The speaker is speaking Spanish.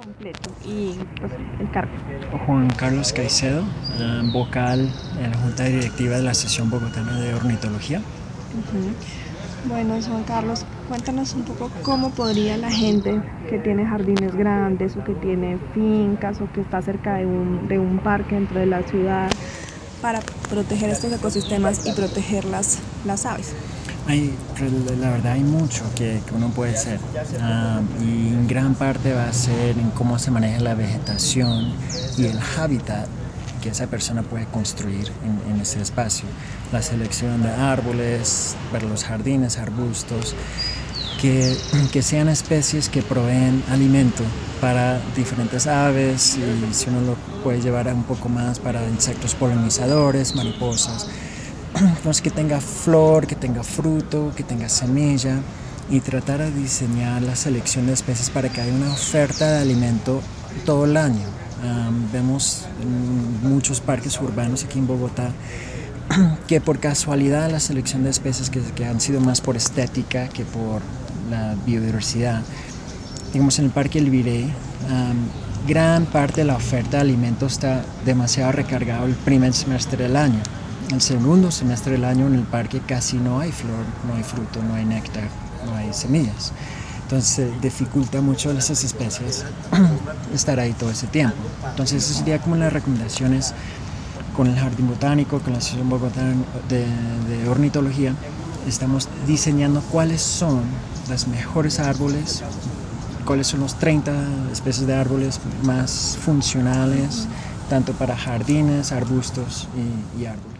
completo y pues, el cargo. Juan Carlos Caicedo, vocal en la Junta Directiva de la Asociación Bogotana de Ornitología. Ujú. Bueno, Juan Carlos, cuéntanos un poco cómo podría la gente que tiene jardines grandes o que tiene fincas o que está cerca de un parque dentro de la ciudad para proteger estos ecosistemas y proteger las aves. La verdad hay mucho que uno puede hacer y en gran parte va a ser en cómo se maneja la vegetación y el hábitat que esa persona puede construir en ese espacio. La selección de árboles para los jardines, arbustos, que sean especies que proveen alimento para diferentes aves y si uno lo puede llevar a un poco más para insectos polinizadores, mariposas. Entonces que tenga flor, que tenga fruto, que tenga semilla y tratar de diseñar la selección de especies para que haya una oferta de alimento todo el año. Vemos en muchos parques urbanos aquí en Bogotá que por casualidad la selección de especies que han sido más por estética que por la biodiversidad. Digamos en el Parque El Virey, gran parte de la oferta de alimentos está demasiado recargado el primer semestre del año. El segundo semestre del año en el parque casi no hay flor, no hay fruto, no hay néctar, no hay semillas. Entonces dificulta mucho a esas especies estar ahí todo ese tiempo. Entonces eso sería como las recomendaciones con el Jardín Botánico, con la Asociación Bogotana de Ornitología. Estamos diseñando cuáles son los mejores árboles, cuáles son los 30 especies de árboles más funcionales, tanto para jardines, arbustos y árboles.